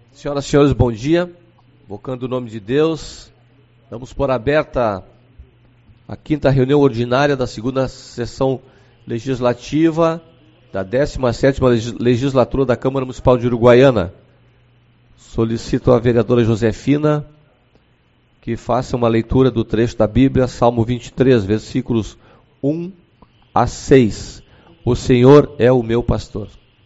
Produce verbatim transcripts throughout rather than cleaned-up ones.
Senhoras e senhores, bom dia. Invocando o nome de Deus, vamos por aberta a quinta reunião ordinária da segunda sessão legislativa da décima sétima legislatura da Câmara Municipal de Uruguaiana. Solicito à vereadora Josefina que faça uma leitura do trecho da Bíblia, Salmo vinte e três, versículos um a seis. O Senhor é o meu pastor.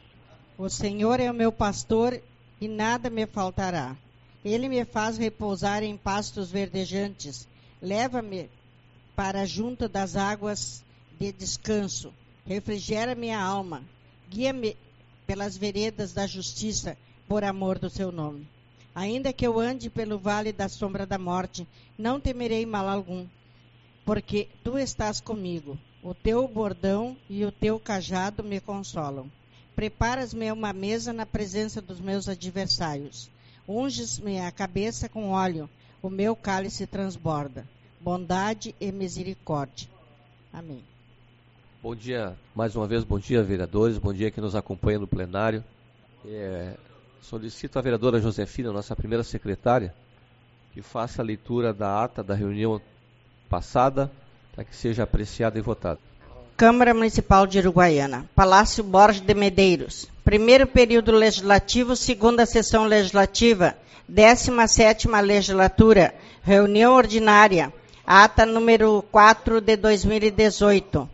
O Senhor é o meu pastor e nada me faltará. Ele me faz repousar em pastos verdejantes. Leva-me para junto das águas de descanso. Refrigera minha alma. Guia-me pelas veredas da justiça, por amor do seu nome. Ainda que eu ande pelo vale da sombra da morte, não temerei mal algum, porque tu estás comigo. O teu bordão e o teu cajado me consolam. Preparas-me uma mesa na presença dos meus adversários. Unges-me a cabeça com óleo, o meu cálice transborda. Bondade e misericórdia. Amém. Bom dia, mais uma vez, bom dia, vereadores, bom dia que nos acompanha no plenário. É, solicito à vereadora Josefina, nossa primeira secretária, que faça a leitura da ata da reunião passada, para que seja apreciada e votada. Câmara Municipal de Uruguaiana, Palácio Borges de Medeiros, primeiro período legislativo, segunda sessão legislativa, décima sétima legislatura, reunião ordinária, ata número quatro de dois mil e dezoito.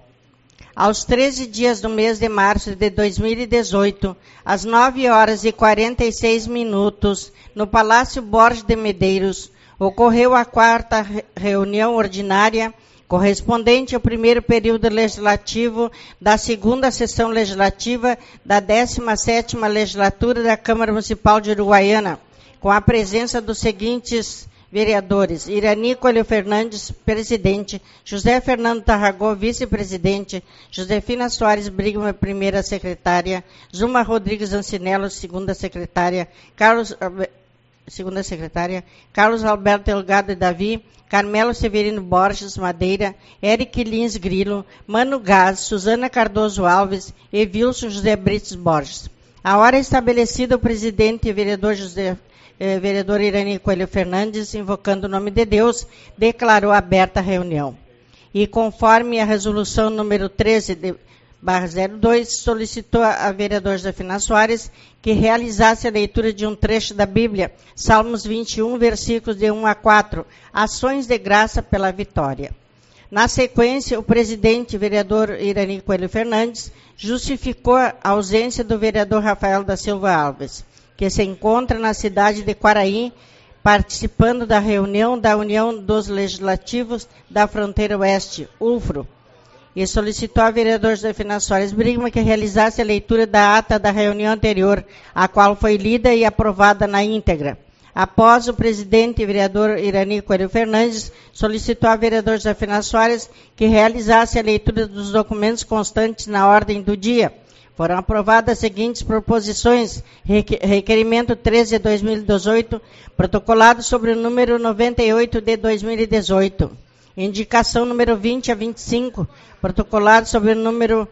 Aos treze dias do mês de março de dois mil e dezoito, às nove horas e quarenta e seis minutos, no Palácio Borges de Medeiros, ocorreu a quarta reunião ordinária correspondente ao primeiro período legislativo da segunda sessão legislativa da décima sétima legislatura da Câmara Municipal de Uruguaiana, com a presença dos seguintes vereadores: Irani Coelho Fernandes, presidente; José Fernando Tarragó, vice-presidente; Josefina Soares Brigman, primeira secretária; Zuma Rodrigues Ancinello, segunda secretária; Carlos, segunda secretária; Carlos Alberto Delgado e Davi; Carmelo Severino Borges Madeira; Eric Lins Grilo; Mano Gás; Suzana Cardoso Alves e Wilson José Brites Borges. A hora estabelecida, o presidente e vereador José Eh, vereador Irani Coelho Fernandes, invocando o nome de Deus, declarou aberta a reunião. E conforme a resolução número treze de barra zero dois, solicitou a vereadora Josefina Soares que realizasse a leitura de um trecho da Bíblia, Salmos vinte e um, versículos de um a quatro, Ações de Graça pela Vitória. Na sequência, o presidente, vereador Irani Coelho Fernandes, justificou a ausência do vereador Rafael da Silva Alves, que se encontra na cidade de Quaraí, participando da reunião da União dos Legislativos da Fronteira Oeste, U F R O, e solicitou ao vereador Josefina Soares Brigman que realizasse a leitura da ata da reunião anterior, a qual foi lida e aprovada na íntegra. Após, o presidente e vereador Irani Coelho Fernandes solicitou ao vereador Josefina Soares que realizasse a leitura dos documentos constantes na ordem do dia. Foram aprovadas as seguintes proposições: requerimento treze de dois mil e dezoito, protocolado sobre o número noventa e oito de dois mil e dezoito. Indicação número vinte a vinte e cinco, protocolado sobre o número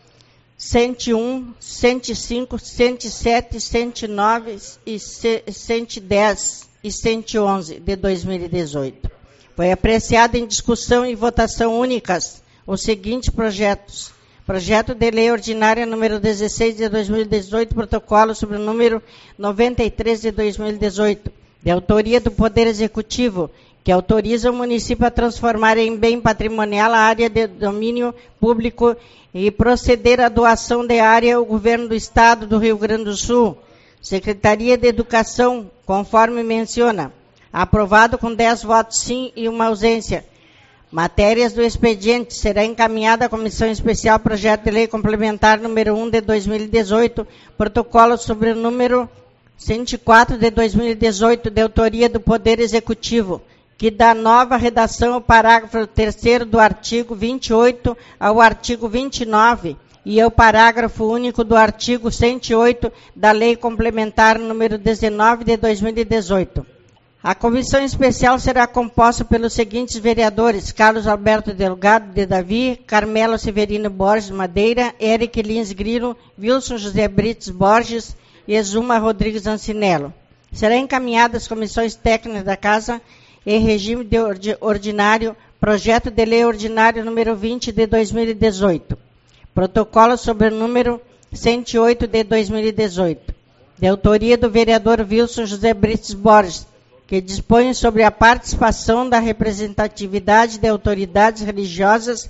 cento e um, cento e cinco, cento e sete, cento e nove e cento e dez e cento e onze de dois mil e dezoito. Foi apreciado em discussão e votação únicas os seguintes projetos: Projeto de Lei Ordinária número dezesseis de dois mil e dezoito, protocolo sobre o número noventa e três de dois mil e dezoito, de autoria do Poder Executivo, que autoriza o município a transformar em bem patrimonial a área de domínio público e proceder à doação de área ao Governo do Estado do Rio Grande do Sul. Secretaria de Educação, conforme menciona. Aprovado com dez votos sim e uma ausência. Matérias do expediente será encaminhada à Comissão Especial Projeto de Lei Complementar número um de dois mil e dezoito, protocolo sobre o número cento e quatro de dois mil e dezoito, de autoria do Poder Executivo, que dá nova redação ao parágrafo terceiro do artigo vinte e oito ao artigo vinte e nove e ao parágrafo único do artigo cento e oito da Lei Complementar número dezenove de dois mil e dezoito. A comissão especial será composta pelos seguintes vereadores: Carlos Alberto Delgado de Davi, Carmelo Severino Borges Madeira, Eric Lins Grilo, Wilson José Brites Borges e Zuma Rodrigues Ancinello. Será encaminhada às comissões técnicas da Casa em regime de ordinário, projeto de lei ordinário número vinte de dois mil e dezoito, protocolo sobre o número cento e oito de dois mil e dezoito, de autoria do vereador Wilson José Brites Borges, que dispõe sobre a participação da representatividade de autoridades religiosas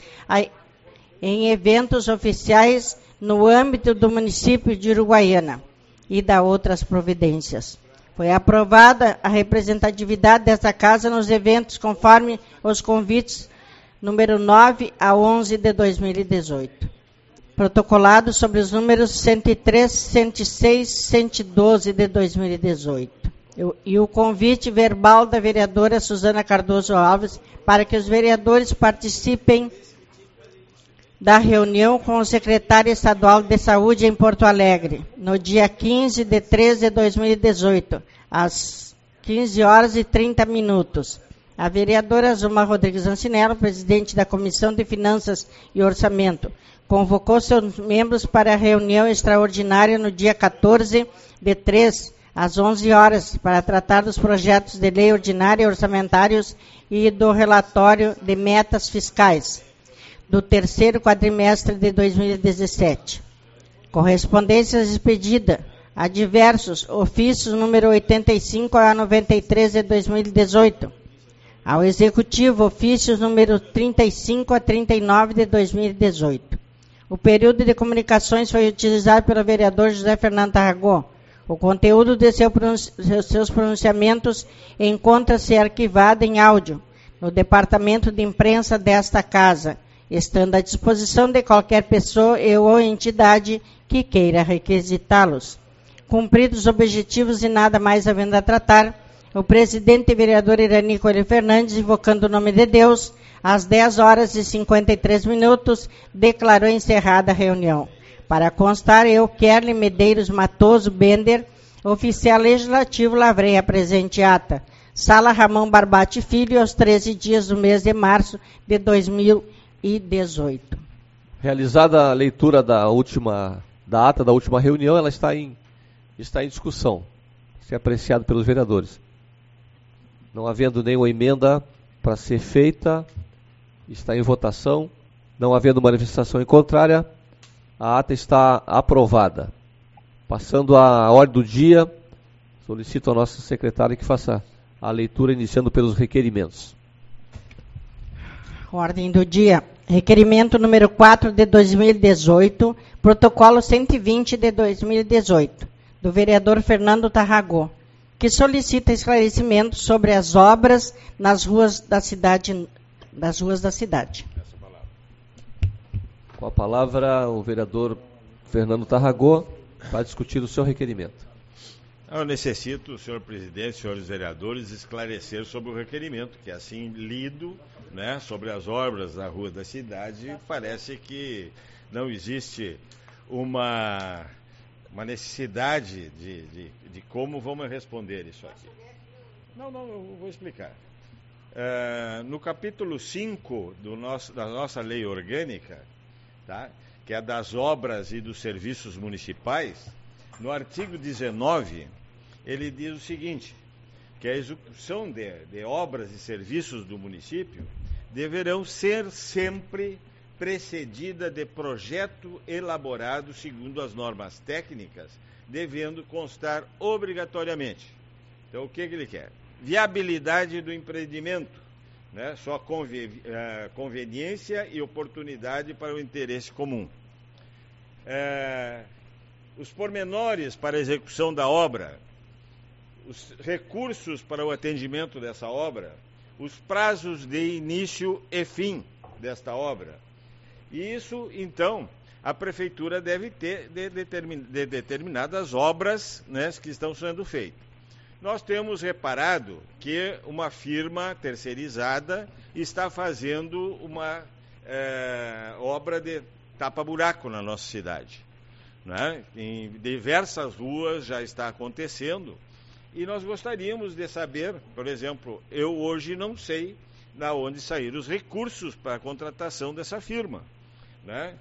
em eventos oficiais no âmbito do município de Uruguaiana e da outras providências. Foi aprovada a representatividade desta casa nos eventos conforme os convites número nove a onze de dois mil e dezoito. Protocolado sobre os números cento e três, cento e seis, cento e doze de dois mil e dezoito. E o convite verbal da vereadora Suzana Cardoso Alves para que os vereadores participem da reunião com o secretário estadual de saúde em Porto Alegre, no dia quinze de três de dois mil e dezoito, às quinze horas e trinta minutos. A vereadora Zuma Rodrigues Ancinello, presidente da Comissão de Finanças e Orçamento, convocou seus membros para a reunião extraordinária no dia quatorze de três, às onze horas, para tratar dos projetos de lei ordinária orçamentários e do relatório de metas fiscais do terceiro quadrimestre de dois mil e dezessete. Correspondência expedida a diversos ofícios número oitenta e cinco a noventa e três de dois mil e dezoito. Ao Executivo, ofícios número trinta e cinco a trinta e nove de dois mil e dezoito. O período de comunicações foi utilizado pelo vereador José Fernando Tarragó. O conteúdo de seu pronunci- seus pronunciamentos encontra-se arquivado em áudio no departamento de imprensa desta casa, estando à disposição de qualquer pessoa e ou entidade que queira requisitá-los. Cumpridos os objetivos e nada mais havendo a tratar, o presidente e vereador Irani Coelho Fernandes, invocando o nome de Deus, às dez horas e cinquenta e três minutos, declarou encerrada a reunião. Para constar, eu, Kerly Medeiros Matoso Bender, oficial legislativo, lavrei a presente ata. Sala Ramão Barbate Filho, aos treze dias do mês de março de dois mil e dezoito. Realizada a leitura da última da ata da última reunião, ela está em está em discussão, ser apreciado pelos vereadores. Não havendo nenhuma emenda para ser feita, está em votação. Não havendo manifestação em contrária, a ata está aprovada. Passando à ordem do dia, solicito ao nosso secretário que faça a leitura, iniciando pelos requerimentos. Ordem do dia. Requerimento número quatro de dois mil e dezoito, protocolo cento e vinte de dois mil e dezoito, do vereador Fernando Tarragó, que solicita esclarecimento sobre as obras nas ruas da cidade, das ruas da cidade. Com a palavra, o vereador Fernando Tarragó para discutir o seu requerimento. Eu necessito, senhor presidente, senhores vereadores, esclarecer sobre o requerimento, que assim lido, né, sobre as obras da rua da cidade, parece que não existe uma, uma necessidade de, de, de como vamos responder isso aqui. Não, não, eu vou explicar. Uh, no capítulo cinco do nosso, da nossa lei orgânica, tá, que é das obras e dos serviços municipais, no artigo dezenove, ele diz o seguinte, que a execução de, de obras e serviços do município deverão ser sempre precedida de projeto elaborado segundo as normas técnicas, devendo constar obrigatoriamente. Então, o que, que ele quer? Viabilidade do empreendimento, né? Só conven, uh, conveniência e oportunidade para o interesse comum. Uh, os pormenores para a execução da obra, os recursos para o atendimento dessa obra, os prazos de início e fim desta obra. E isso, então, a prefeitura deve ter de, determin, de determinadas obras, né, que estão sendo feitas. Nós temos reparado que uma firma terceirizada está fazendo uma é, obra de tapa-buraco na nossa cidade, né? Em diversas ruas já está acontecendo. E nós gostaríamos de saber, por exemplo, eu hoje não sei de onde saíram os recursos para a contratação dessa firma, né?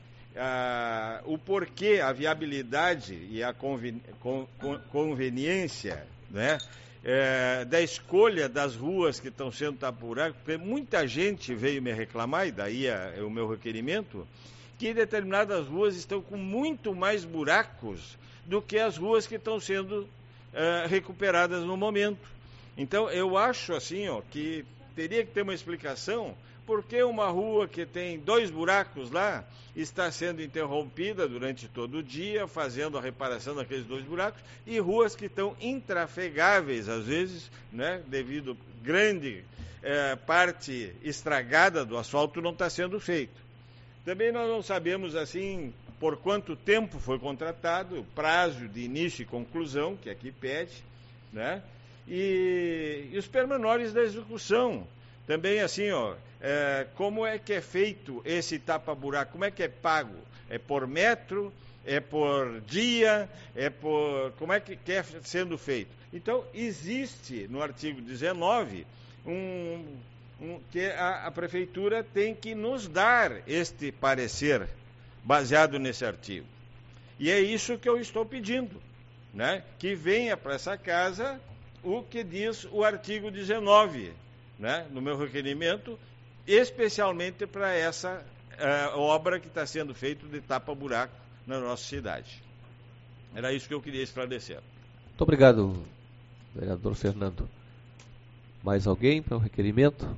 Ah, o porquê, a viabilidade e a conven, con, con, conveniência né? É, da escolha das ruas que estão sendo tapuradas, porque muita gente veio me reclamar, e daí é, é o meu requerimento, que determinadas ruas estão com muito mais buracos do que as ruas que estão sendo é, recuperadas no momento. Então, eu acho assim, ó, que teria que ter uma explicação porque uma rua que tem dois buracos lá está sendo interrompida durante todo o dia, fazendo a reparação daqueles dois buracos, e ruas que estão intrafegáveis, às vezes, né, devido a grande eh, parte estragada do asfalto não está sendo feito. Também nós não sabemos, assim, por quanto tempo foi contratado, prazo de início e conclusão, que aqui pede, né, e, e os pormenores da execução. Também assim, ó, é, como é que é feito esse tapa-buraco? Como é que é pago? É por metro? É por dia? É por... Como é que, que é sendo feito? Então, existe no artigo dezenove um, um, que a, a Prefeitura tem que nos dar este parecer baseado nesse artigo. E é isso que eu estou pedindo, né? Que venha para essa casa o que diz o artigo dezenove, né, no meu requerimento, especialmente para essa uh, obra que está sendo feita de tapa-buraco na nossa cidade. Era isso que eu queria esclarecer. Muito obrigado, vereador Fernando. Mais alguém para o requerimento?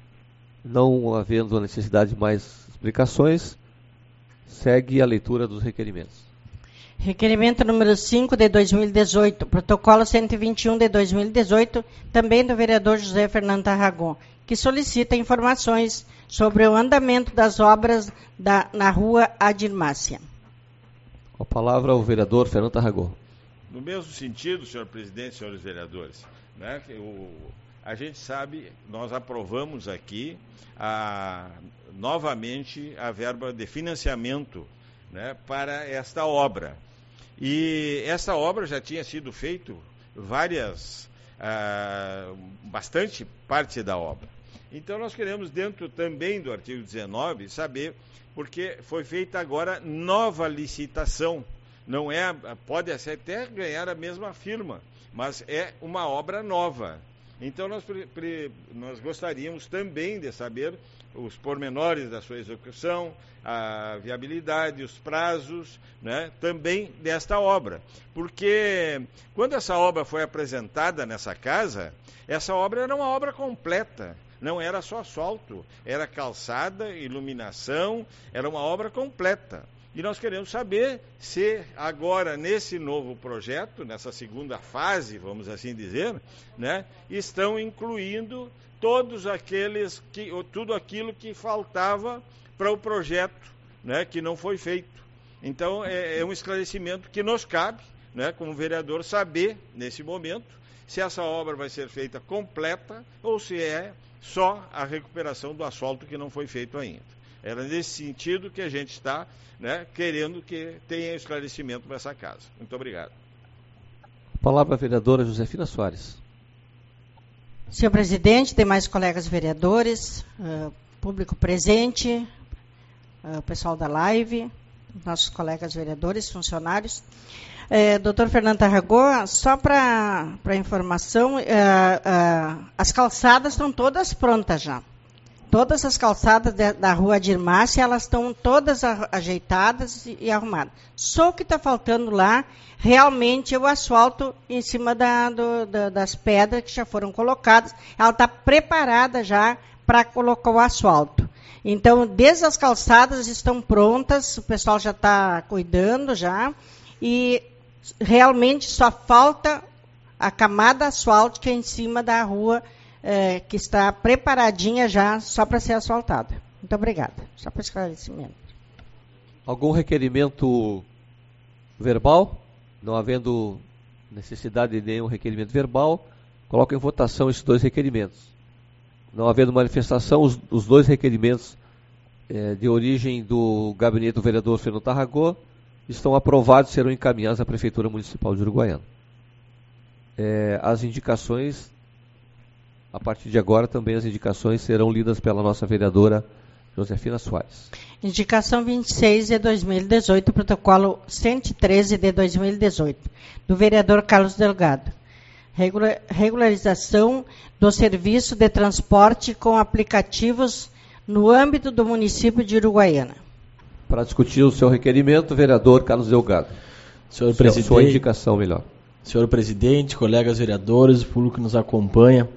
Não havendo a necessidade de mais explicações, segue a leitura dos requerimentos. Requerimento número cinco de dois mil e dezoito, protocolo cento e vinte e um de dois mil e dezoito, também do vereador José Fernando Tarragó, que solicita informações sobre o andamento das obras da, na rua Adirmácia. Com a palavra o vereador Fernando Tarragó. No mesmo sentido, senhor presidente, senhores vereadores, né, o, a gente sabe, nós aprovamos aqui a, novamente a verba de financiamento, né, para esta obra. E essa obra já tinha sido feito várias, ah, bastante parte da obra. Então nós queremos, dentro também do artigo dezenove, saber, porque foi feita agora nova licitação. Não é, pode até ganhar a mesma firma, mas é uma obra nova. Então nós, nós gostaríamos também de saber os pormenores da sua execução, a viabilidade, os prazos, né, também desta obra. Porque quando essa obra foi apresentada nessa casa, essa obra era uma obra completa. Não era só asfalto, era calçada, iluminação, era uma obra completa. E nós queremos saber se agora, nesse novo projeto, nessa segunda fase, vamos assim dizer, né, estão incluindo todos aqueles, que, tudo aquilo que faltava para o projeto, né, que não foi feito. Então, é, é um esclarecimento que nos cabe, né, como vereador, saber, nesse momento, se essa obra vai ser feita completa ou se é só a recuperação do asfalto que não foi feito ainda. Era nesse sentido que a gente está, né, querendo que tenha esclarecimento para essa casa. Muito obrigado. Palavra a vereadora Josefina Soares. Senhor presidente, demais colegas vereadores, uh, público presente, uh, pessoal da live, nossos colegas vereadores, funcionários. Uh, doutor Fernando Tarragó, só para informação, uh, uh, as calçadas estão todas prontas já. Todas as calçadas de, da rua Adirmácia, elas estão todas a, ajeitadas e, e arrumadas. Só o que está faltando lá, realmente, é o asfalto em cima da, do, da, das pedras que já foram colocadas. Ela está preparada já para colocar o asfalto. Então, desde as calçadas estão prontas, o pessoal já está cuidando já, e realmente só falta a camada asfáltica em cima da rua, É, que está preparadinha já só para ser asfaltada. Muito obrigada. Só para esclarecimento. Algum requerimento verbal? Não havendo necessidade de nenhum requerimento verbal, coloco em votação esses dois requerimentos. Não havendo manifestação, os, os dois requerimentos é, de origem do gabinete do vereador Fernando Tarragó estão aprovados e serão encaminhados à Prefeitura Municipal de Uruguaiana. É, as indicações... A partir de agora, também as indicações serão lidas pela nossa vereadora Josefina Soares. Indicação vinte e seis de dois mil e dezoito, protocolo cento e treze de dois mil e dezoito, do vereador Carlos Delgado. regula- regularização do serviço de transporte com aplicativos no âmbito do município de Uruguaiana. Para discutir o seu requerimento, vereador Carlos Delgado. Senhor presidente, sua indicação melhor. Senhor presidente, colegas vereadores, o público que nos acompanha,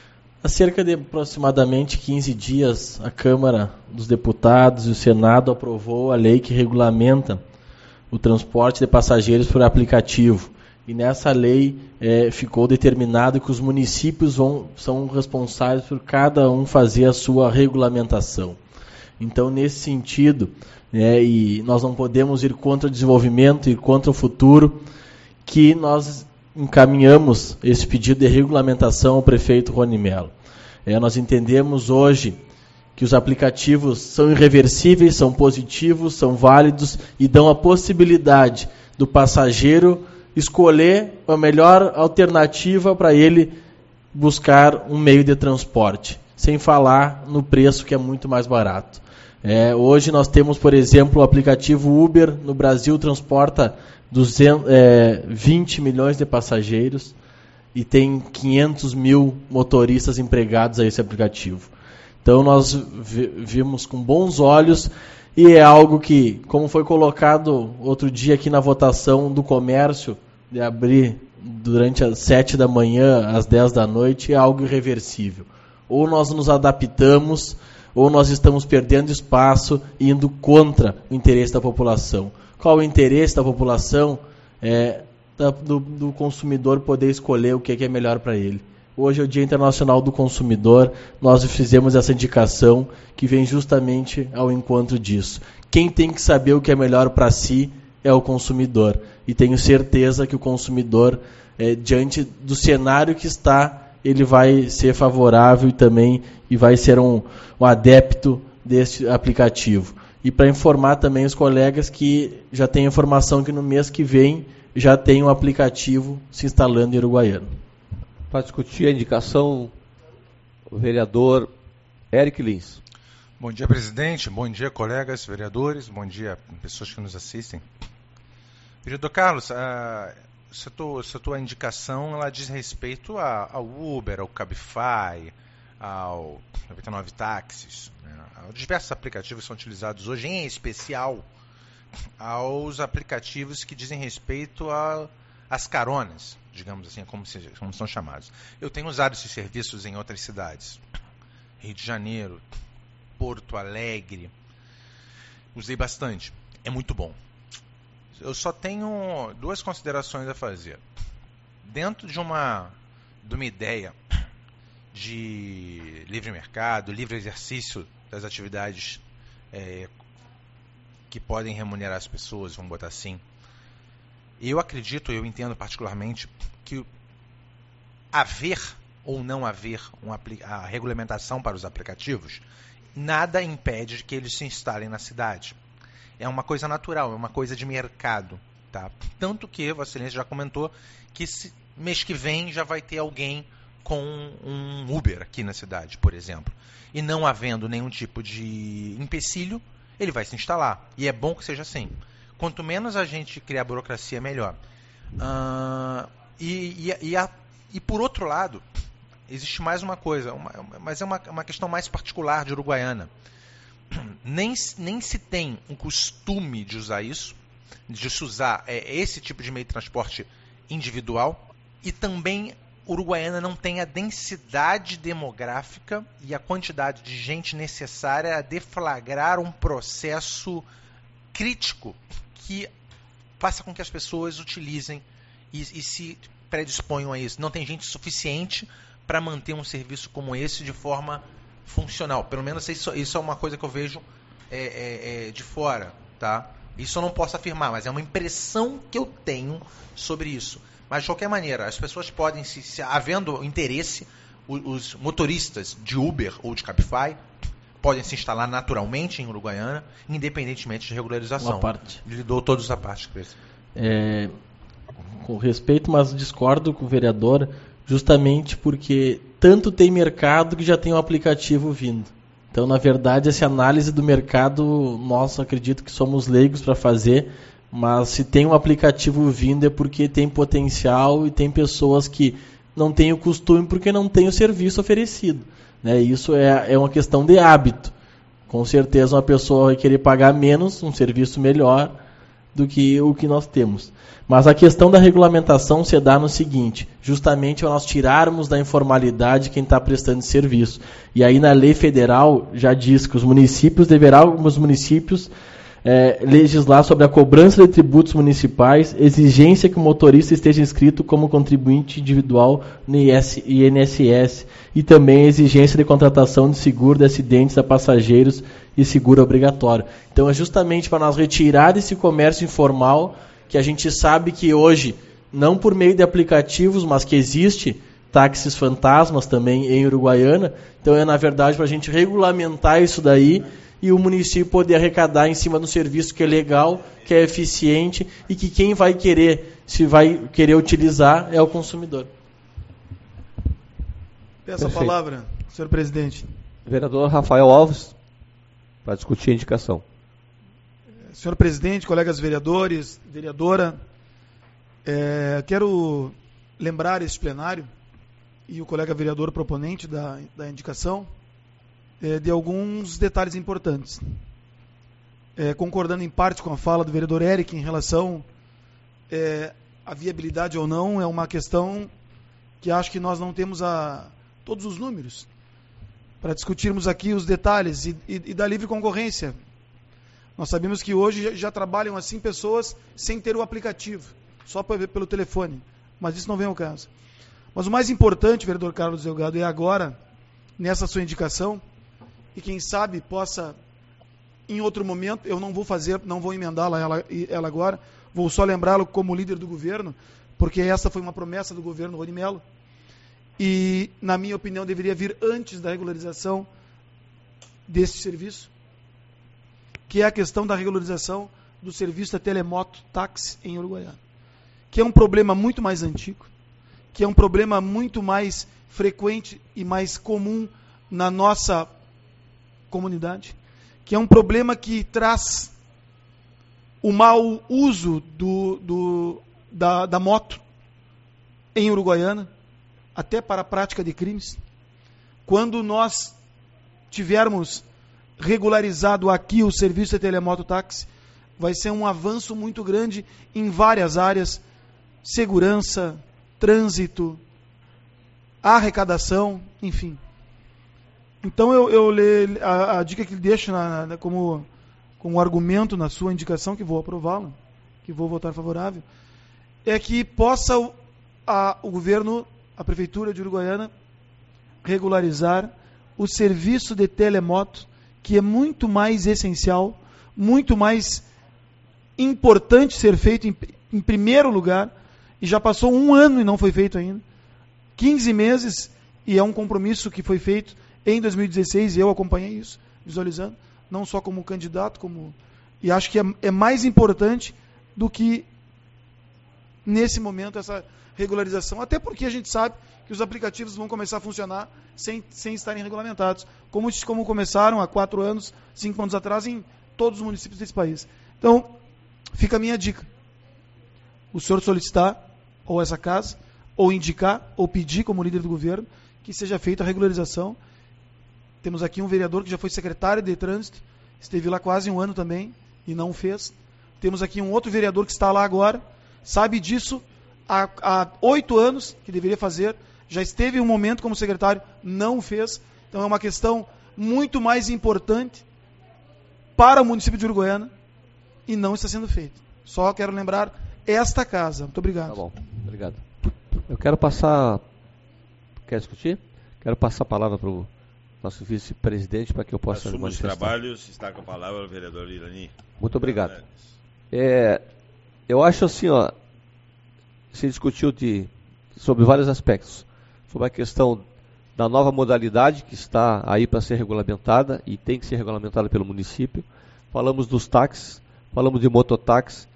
há cerca de aproximadamente quinze dias, a Câmara dos Deputados e o Senado aprovou a lei que regulamenta o transporte de passageiros por aplicativo. E nessa lei é, ficou determinado que os municípios vão, são responsáveis por cada um fazer a sua regulamentação. Então, nesse sentido, né, e nós não podemos ir contra o desenvolvimento, ir contra o futuro, que nós encaminhamos esse pedido de regulamentação ao prefeito Rony Mello. É, nós entendemos hoje que os aplicativos são irreversíveis, são positivos, são válidos e dão a possibilidade do passageiro escolher a melhor alternativa para ele buscar um meio de transporte, sem falar no preço que é muito mais barato. É, hoje nós temos, por exemplo, o aplicativo Uber no Brasil transporta duzentos, é, vinte milhões de passageiros e tem quinhentos mil motoristas empregados a esse aplicativo. Então nós vi- vimos com bons olhos e é algo que, como foi colocado outro dia aqui na votação do comércio, de abrir durante as sete da manhã às dez da noite, é algo irreversível. Ou nós nos adaptamos, ou nós estamos perdendo espaço e indo contra o interesse da população. Qual o interesse da população? É da, do, do consumidor poder escolher o que é, que é melhor para ele. Hoje é o Dia Internacional do Consumidor, nós fizemos essa indicação que vem justamente ao encontro disso. Quem tem que saber o que é melhor para si é o consumidor. E tenho certeza que o consumidor, é, diante do cenário que está, ele vai ser favorável e também e vai ser um, um adepto deste aplicativo. E para informar também os colegas que já tem informação que no mês que vem já tem um aplicativo se instalando em Uruguaiana. Para discutir a indicação, o vereador Eric Lins. Bom dia, presidente. Bom dia, colegas vereadores. Bom dia, pessoas que nos assistem. Vereador Carlos, a, essa, tua, essa tua indicação ela diz respeito a, ao Uber, ao Cabify, ao noventa e nove Táxis, né? Diversos aplicativos são utilizados hoje, em especial aos aplicativos que dizem respeito às caronas, digamos assim, como, se, como são chamados. Eu tenho usado esses serviços em outras cidades. Rio de Janeiro, Porto Alegre. Usei bastante. É muito bom. Eu só tenho duas considerações a fazer. Dentro de uma, de uma ideia de livre mercado, livre exercício das atividades é, que podem remunerar as pessoas, vamos botar assim, eu acredito, eu entendo particularmente, que haver ou não haver um, a regulamentação para os aplicativos, nada impede que eles se instalem na cidade. É uma coisa natural, é uma coisa de mercado. Tá? Tanto que, Vossa Excelência já comentou, que se, mês que vem já vai ter alguém com um Uber aqui na cidade, por exemplo. E não havendo nenhum tipo de empecilho, ele vai se instalar. E é bom que seja assim. Quanto menos a gente criar burocracia, melhor. Uh, e, e, e, a, e por outro lado, existe mais uma coisa, uma, mas é uma, uma questão mais particular de Uruguaiana. Nem, nem se tem um costume de usar isso, de se usar é, esse tipo de meio de transporte individual, e também Uruguaiana não tem a densidade demográfica e a quantidade de gente necessária a deflagrar um processo crítico que faça com que as pessoas utilizem e, e se predisponham a isso. Não tem gente suficiente para manter um serviço como esse de forma funcional. Pelo menos isso, isso é uma coisa que eu vejo é, é, é, de fora. Tá? Isso eu não posso afirmar, mas é uma impressão que eu tenho sobre isso. Mas, de qualquer maneira, as pessoas podem, se, se havendo interesse, os, os motoristas de Uber ou de Cabify podem se instalar naturalmente em Uruguaiana, independentemente de regularização. Uma parte. Lhe dou todos a parte, Cris. É, com respeito, mas discordo com o vereador, justamente porque tanto tem mercado que já tem um aplicativo vindo. Então, na verdade, essa análise do mercado, nós acredito que somos leigos para fazer, mas se tem um aplicativo vindo é porque tem potencial e tem pessoas que não tem o costume porque não tem o serviço oferecido. Né? Isso é, é uma questão de hábito. Com certeza uma pessoa vai querer pagar menos, um serviço melhor do que o que nós temos. Mas a questão da regulamentação se dá no seguinte, justamente para nós tirarmos da informalidade quem está prestando serviço. E aí na lei federal já diz que os municípios deverão, os municípios, é, legislar sobre a cobrança de tributos municipais, exigência que o motorista esteja inscrito como contribuinte individual no I N S S e também exigência de contratação de seguro de acidentes a passageiros e seguro obrigatório. Então é justamente para nós retirar esse comércio informal que a gente sabe que hoje, não por meio de aplicativos, mas que existe táxis fantasmas também em Uruguaiana, então é na verdade para a gente regulamentar isso daí e o município poder arrecadar em cima do serviço que é legal, que é eficiente e que quem vai querer, se vai querer utilizar, é o consumidor. Peço a palavra, senhor presidente. Vereador Rafael Alves, para discutir a indicação. Senhor presidente, colegas vereadores, vereadora, é, quero lembrar este plenário e o colega vereador proponente da, da indicação é, de alguns detalhes importantes. É, concordando em parte com a fala do vereador Eric em relação é, à viabilidade ou não, é uma questão que acho que nós não temos a, todos os números para discutirmos aqui os detalhes e, e, e da livre concorrência. Nós sabemos que hoje já, já trabalham assim pessoas sem ter o aplicativo, só pelo telefone, mas isso não vem ao caso. Mas o mais importante, vereador Carlos Delgado, é agora, nessa sua indicação, e quem sabe possa, em outro momento, eu não vou fazer, não vou emendá-la ela, ela agora, vou só lembrá-lo como líder do governo, porque essa foi uma promessa do governo Rony Mello, e, na minha opinião, deveria vir antes da regularização desse serviço, que é a questão da regularização do serviço da telemoto táxi em Uruguaiana, que é um problema muito mais antigo, que é um problema muito mais frequente e mais comum na nossa comunidade, que é um problema que traz o mau uso do, do, da, da moto em Uruguaiana, até para a prática de crimes. Quando nós tivermos regularizado aqui o serviço de telemototáxi, vai ser um avanço muito grande em várias áreas, segurança, trânsito, arrecadação, enfim. Então eu, eu le, a, a dica que deixo na, na, como, como argumento na sua indicação, que vou aprová-la, que vou votar favorável, é que possa a, o governo, a Prefeitura de Uruguaiana, regularizar o serviço de telemoto, que é muito mais essencial, muito mais importante ser feito em, em primeiro lugar, e já passou um ano e não foi feito ainda, quinze meses, e é um compromisso que foi feito em dois mil e dezesseis, e eu acompanhei isso, visualizando, não só como candidato, como e acho que é, é mais importante do que, nesse momento, essa regularização, até porque a gente sabe que os aplicativos vão começar a funcionar sem, sem estarem regulamentados, como, como começaram há quatro anos, cinco anos atrás, em todos os municípios desse país. Então, fica a minha dica. O senhor solicitar, ou essa casa, ou indicar, ou pedir como líder do governo, que seja feita a regularização. Temos aqui um vereador que já foi secretário de trânsito, esteve lá quase um ano também, e não fez. Temos aqui um outro vereador que está lá agora, sabe disso há, há oito anos, que deveria fazer, já esteve um momento como secretário, não fez. Então é uma questão muito mais importante para o município de Uruguaiana e não está sendo feito. Só quero lembrar esta casa. Muito obrigado. Tá bom, obrigado. Eu quero passar... Quer discutir? Quero passar a palavra para o nosso vice-presidente para que eu possa Assumo manifestar. os trabalhos, está com a palavra o vereador Irani. Muito obrigado. É, eu acho assim, ó, se discutiu de, sobre vários aspectos. Sobre a questão da nova modalidade que está aí para ser regulamentada e tem que ser regulamentada pelo município. Falamos dos táxis, falamos de mototáxi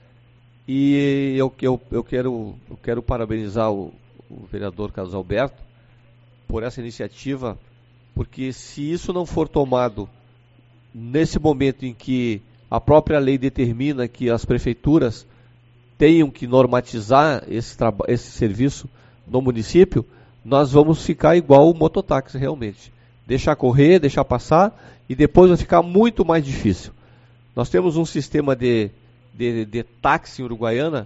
e eu, eu, eu, quero, eu quero parabenizar o, o vereador Carlos Alberto por essa iniciativa, porque se isso não for tomado nesse momento em que a própria lei determina que as prefeituras tenham que normatizar esse, esse serviço no município, nós vamos ficar igual o mototáxi realmente. Deixar correr, deixar passar, e depois vai ficar muito mais difícil. Nós temos um sistema de, de, de táxi em Uruguaiana,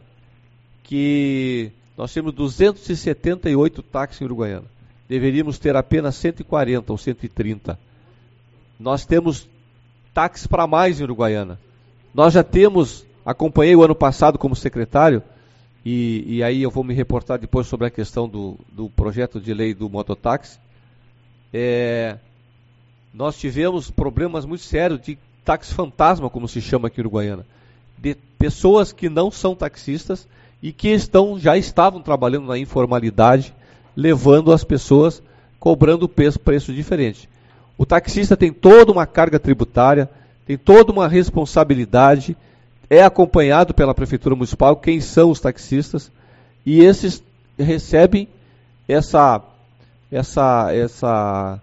que nós temos duzentos e setenta e oito táxis em Uruguaiana. Deveríamos ter apenas cento e quarenta ou cento e trinta. Nós temos táxis para mais em Uruguaiana. Nós já temos, acompanhei o ano passado como secretário, e, e aí eu vou me reportar depois sobre a questão do, do projeto de lei do mototáxi. É, nós tivemos problemas muito sérios de táxi fantasma, como se chama aqui em Uruguaiana, de pessoas que não são taxistas e que estão, já estavam trabalhando na informalidade, levando as pessoas, cobrando preço, preço diferente. O taxista tem toda uma carga tributária, tem toda uma responsabilidade, é acompanhado pela Prefeitura Municipal, quem são os taxistas, e esses recebem essa, essa, essa,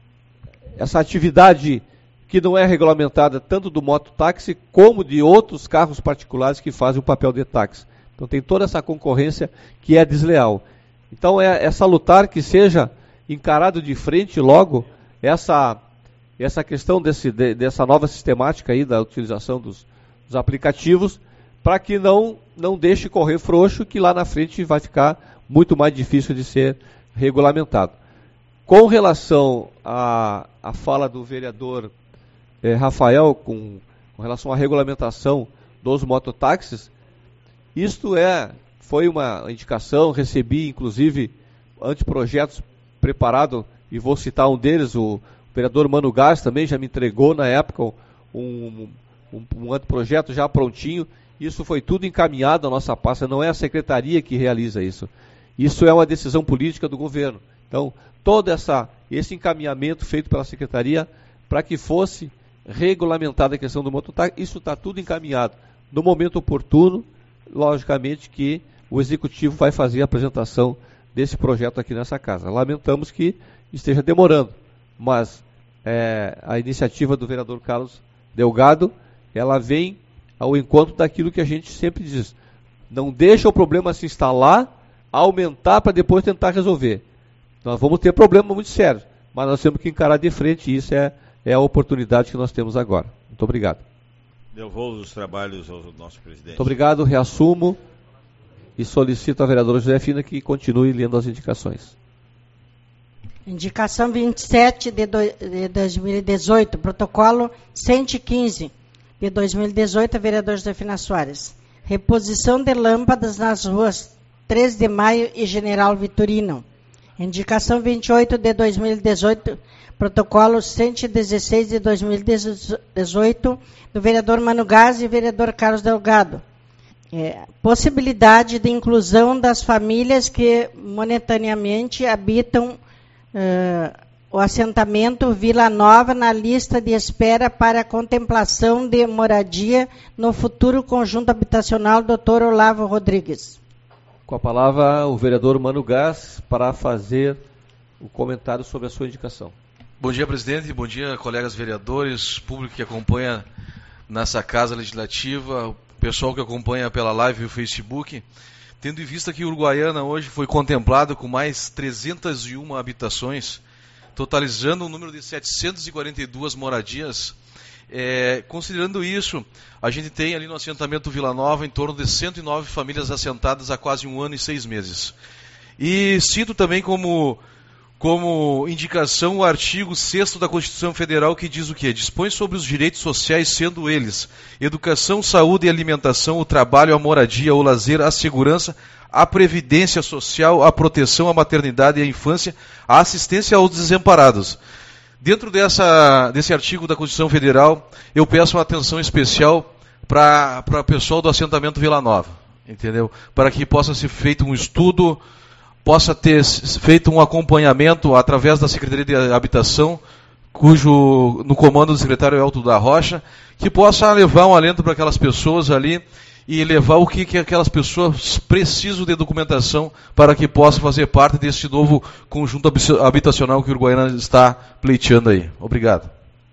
essa atividade que não é regulamentada tanto do mototáxi como de outros carros particulares que fazem o papel de táxi. Então tem toda essa concorrência que é desleal. Então é, é salutar que seja encarado de frente logo essa, essa questão desse, de, dessa nova sistemática aí da utilização dos, dos aplicativos, para que não, não deixe correr frouxo, que lá na frente vai ficar muito mais difícil de ser regulamentado. Com relação à, à fala do vereador eh, Rafael, com, com relação à regulamentação dos mototáxis, isto é, foi uma indicação, recebi inclusive anteprojetos preparados, e vou citar um deles, o vereador Mano Gás também já me entregou na época um, um, um anteprojeto já prontinho. Isso foi tudo encaminhado à nossa pasta, não é a secretaria que realiza isso. Isso é uma decisão política do governo. Então, todo essa, esse encaminhamento feito pela secretaria para que fosse regulamentada a questão do mototáxi, isso está tudo encaminhado. No momento oportuno, logicamente que o Executivo vai fazer a apresentação desse projeto aqui nessa casa. Lamentamos que esteja demorando, mas é, a iniciativa do vereador Carlos Delgado, ela vem ao encontro daquilo que a gente sempre diz. Não deixa o problema se instalar, aumentar para depois tentar resolver. Nós vamos ter problemas muito sérios, mas nós temos que encarar de frente, e isso é, é a oportunidade que nós temos agora. Muito obrigado. Devolvo os trabalhos ao nosso presidente. Muito obrigado, reassumo e solicito à vereadora Josefina que continue lendo as indicações. Indicação vinte e sete de dois mil e dezoito, protocolo cento e quinze de dois mil e dezoito, a vereadora Josefina Soares. Reposição de lâmpadas nas ruas três de maio e General Vitorino. Indicação vinte e oito de dois mil e dezoito, protocolo cento e dezesseis de dois mil e dezoito, do vereador Mano Gás e vereador Carlos Delgado. É, possibilidade de inclusão das famílias que momentaneamente habitam uh, o assentamento Vila Nova na lista de espera para a contemplação de moradia no futuro conjunto habitacional doutor Olavo Rodrigues. Com a palavra o vereador Mano Gás para fazer o comentário sobre a sua indicação. Bom dia, presidente. Bom dia, colegas vereadores, público que acompanha nessa Casa Legislativa, o pessoal que acompanha pela live e o Facebook. Tendo em vista que Uruguaiana hoje foi contemplado com mais trezentas e uma habitações, totalizando um número de setecentas e quarenta e duas moradias. É, considerando isso, a gente tem ali no assentamento Vila Nova em torno de cento e nove famílias assentadas há quase um ano e seis meses. E cito também como, como indicação o artigo sexto da Constituição Federal, que diz o quê? Dispõe sobre os direitos sociais, sendo eles educação, saúde e alimentação, o trabalho, a moradia, o lazer, a segurança, a previdência social, a proteção, a maternidade e a infância, a assistência aos desamparados. Dentro dessa, desse artigo da Constituição Federal, eu peço uma atenção especial para o pessoal do assentamento Vila Nova, entendeu? Para que possa ser feito um estudo, possa ter feito um acompanhamento através da Secretaria de Habitação, cujo no comando do secretário Elton da Rocha, que possa levar um alento para aquelas pessoas ali e levar o que, que aquelas pessoas precisam de documentação para que possam fazer parte desse novo conjunto habitacional que o Uruguaiana está pleiteando aí. Obrigado.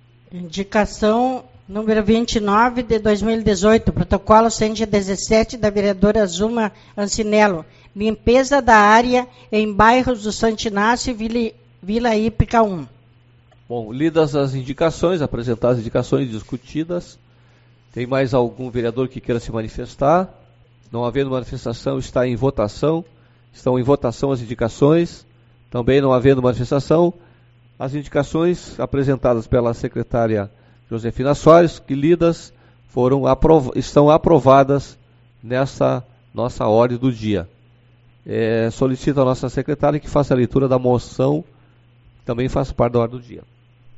Indicação número vinte e nove de dois mil e dezoito, protocolo cento e dezessete da vereadora Zuma Ancinello. limpeza da área em bairros do Santo Inácio e Vila, Vila Hípica um. Bom, lidas as indicações, apresentadas as indicações discutidas. Tem mais algum vereador que queira se manifestar? Não havendo manifestação, está em votação. Estão em votação as indicações. Também não havendo manifestação, as indicações apresentadas pela secretária Josefina Soares, que lidas, foram aprov- estão aprovadas nessa nossa ordem do dia. É, solicito à nossa secretária que faça a leitura da moção, que também faz parte da ordem do dia.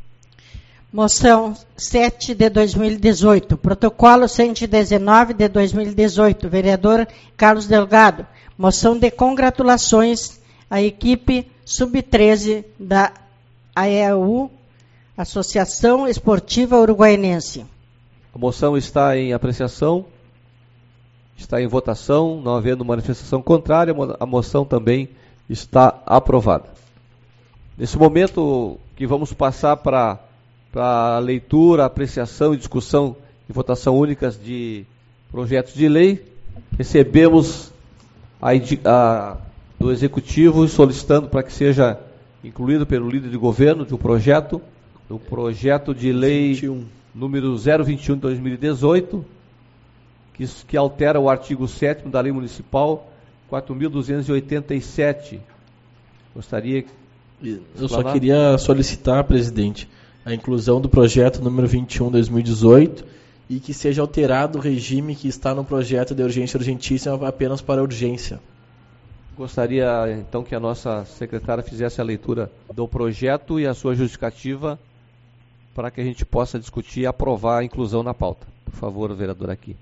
Moção sete de dois mil e dezoito, protocolo cento e dezenove de dois mil e dezoito, vereador Carlos Delgado. Moção de congratulações à equipe sub treze da A E U, Associação Esportiva Uruguaianense. A moção está em apreciação, está em votação, não havendo manifestação contrária, a moção também está aprovada. Nesse momento que vamos passar para a leitura, apreciação e discussão e votação únicas de projetos de lei, recebemos a, a, do Executivo solicitando para que seja incluído pelo líder de governo do projeto, do projeto de lei vinte e um. Número zero vinte e um de dois mil e dezoito, que, que altera o artigo sétimo da Lei Municipal quatro mil duzentos e oitenta e sete. Gostaria de Eu só queria solicitar, presidente, a inclusão do projeto número vinte e um de dois mil e dezoito e que seja alterado o regime que está no projeto de urgência urgentíssima apenas para urgência. Gostaria, então, que a nossa secretária fizesse a leitura do projeto e a sua justificativa para que a gente possa discutir e aprovar a inclusão na pauta. Por favor, vereador, aqui.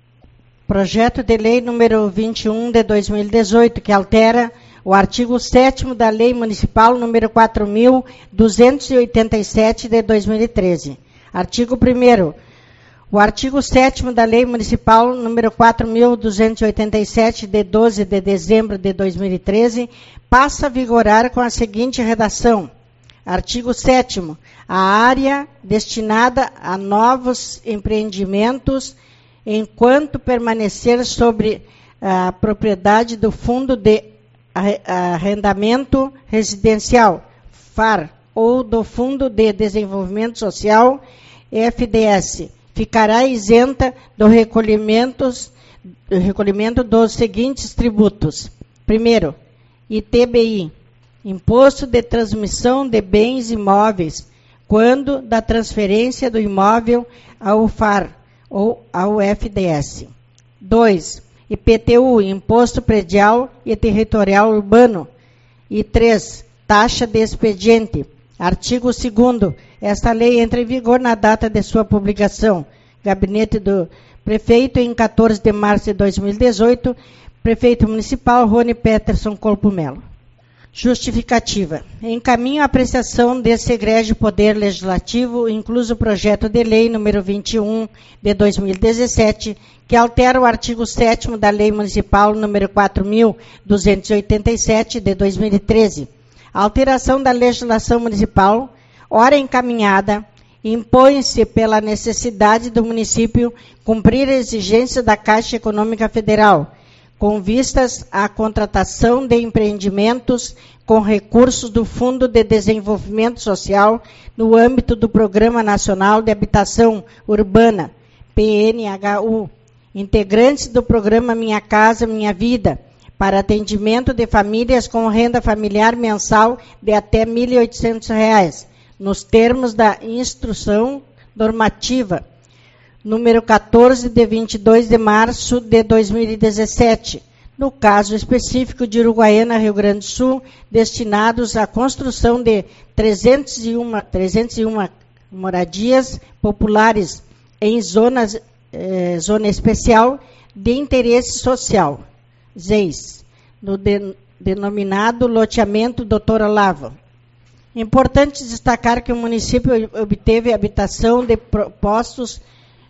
Projeto de lei número vinte e um de dois mil e dezoito, que altera o artigo sétimo da Lei Municipal número quatro mil duzentos e oitenta e sete de dois mil e treze. Artigo primeiro. O artigo sétimo da Lei Municipal número quatro mil duzentos e oitenta e sete, de doze de dezembro de dois mil e treze, passa a vigorar com a seguinte redação. Artigo sétimo. A área destinada a novos empreendimentos, enquanto permanecer sobre a propriedade do Fundo de Arrendamento Residencial, F A R, ou do Fundo de Desenvolvimento Social, F D S, ficará isenta do recolhimento, do recolhimento dos seguintes tributos. Primeiro, I T B I, Imposto de Transmissão de Bens Imóveis, quando da transferência do imóvel ao F A R ou ao F D S. Dois, I P T U, Imposto Predial e Territorial Urbano. E três, Taxa de Expediente. Artigo segundo. Esta lei entra em vigor na data de sua publicação. Gabinete do Prefeito, em quatorze de março de dois mil e dezoito. Prefeito Municipal, Rony Peterson Colpo Melo. Justificativa. Encaminho a apreciação desse egrégio Poder Legislativo, incluso o projeto de lei número vinte e um de dois mil e dezessete, que altera o artigo sétimo da Lei Municipal número quatro mil duzentos e oitenta e sete de dois mil e treze. A alteração da legislação municipal, ora encaminhada, impõe-se pela necessidade do município cumprir a exigência da Caixa Econômica Federal, com vistas à contratação de empreendimentos com recursos do Fundo de Desenvolvimento Social no âmbito do Programa Nacional de Habitação Urbana, P N H U, integrantes do programa Minha Casa Minha Vida, para atendimento de famílias com renda familiar mensal de até mil e oitocentos reais, nos termos da Instrução Normativa número quatorze, de vinte e dois de março de dois mil e dezessete, no caso específico de Uruguaiana, Rio Grande do Sul, destinados à construção de trezentas e uma, trezentas e uma moradias populares em zonas, eh, zona especial de interesse social, Z E I S, no de, denominado loteamento Doutor Olavo. Importante destacar que o município obteve habitação de propostos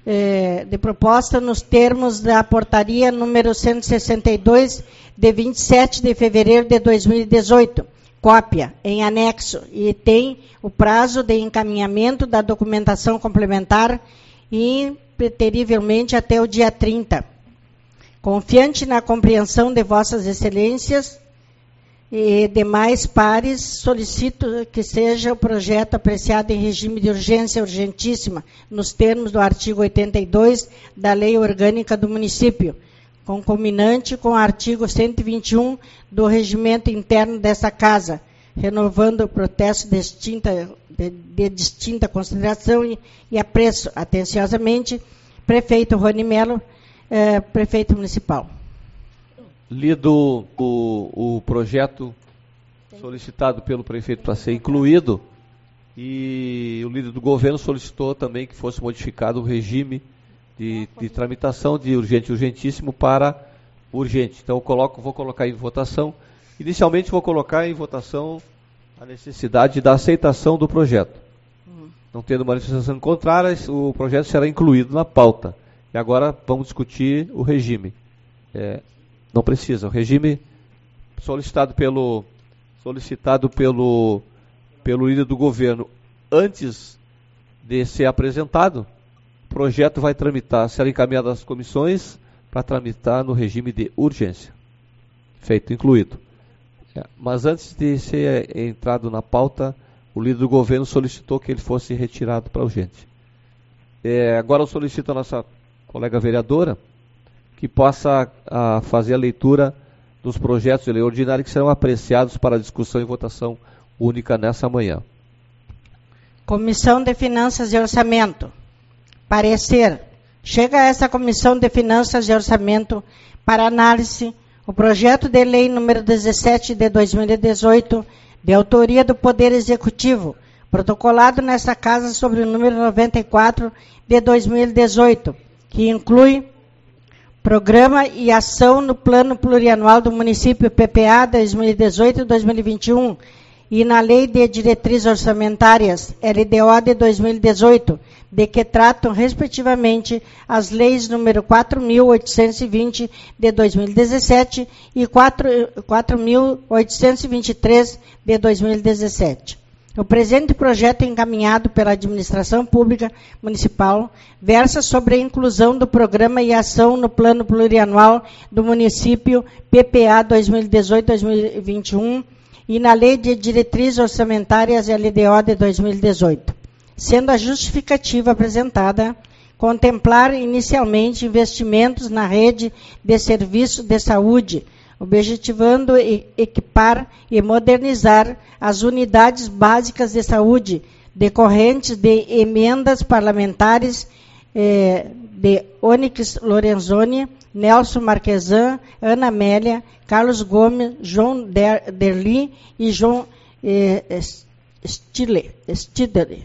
de proposta nos termos da portaria número cento e sessenta e dois, de vinte e sete de fevereiro de dois mil e dezoito, cópia em anexo, e tem o prazo de encaminhamento da documentação complementar impreterivelmente até o dia trinta. Confiante na compreensão de vossas excelências e demais pares, solicito que seja o projeto apreciado em regime de urgência urgentíssima, nos termos do artigo oitenta e dois da Lei Orgânica do Município, concomitante com o artigo cento e vinte e um do Regimento Interno dessa Casa, renovando o protesto de distinta, de, de distinta consideração e, e apreço, atenciosamente, prefeito Rony Melo, eh, prefeito municipal. Lido o, o projeto solicitado pelo prefeito para ser incluído, e o líder do governo solicitou também que fosse modificado o regime de, de tramitação de urgente e urgentíssimo para urgente. Então eu coloco, vou colocar em votação. Inicialmente vou colocar em votação a necessidade da aceitação do projeto. Não tendo manifestação contrária, o projeto será incluído na pauta. E agora vamos discutir o regime. É, não precisa. O regime solicitado pelo, solicitado pelo, pelo líder do governo antes de ser apresentado, o projeto vai tramitar, será encaminhado às comissões para tramitar no regime de urgência. Feito, incluído. É, mas antes de ser entrado na pauta, o líder do governo solicitou que ele fosse retirado para urgente. É, agora eu solicito a nossa colega vereadora que possa a, fazer a leitura dos projetos de lei ordinária que serão apreciados para discussão e votação única nessa manhã. Comissão de Finanças e Orçamento. Parecer. Chega a essa Comissão de Finanças e Orçamento para análise o projeto de lei número dezessete de dois mil e dezoito, de autoria do Poder Executivo, protocolado nesta Casa sobre o número noventa e quatro de dois mil e dezoito, que inclui Programa e Ação no Plano Plurianual do Município P P A dois mil e dezoito a dois mil e vinte e um e na Lei de Diretrizes Orçamentárias L D O de dois mil e dezoito, de que tratam, respectivamente, as leis número quatro mil oitocentos e vinte de dois mil e dezessete e quatro mil oitocentos e vinte e três de dois mil e dezessete. O presente projeto encaminhado pela Administração Pública Municipal versa sobre a inclusão do Programa e Ação no Plano Plurianual do Município P P A dois mil e dezoito a dois mil e vinte e um e na Lei de Diretrizes Orçamentárias L D O de dois mil e dezoito, sendo a justificativa apresentada contemplar inicialmente investimentos na rede de serviços de saúde, objetivando equipar e modernizar as unidades básicas de saúde decorrentes de emendas parlamentares eh, de Onyx Lorenzoni, Nelson Marquesan, Ana Amélia, Carlos Gomes, João Der, Derli e João eh, Stidley, Stidley,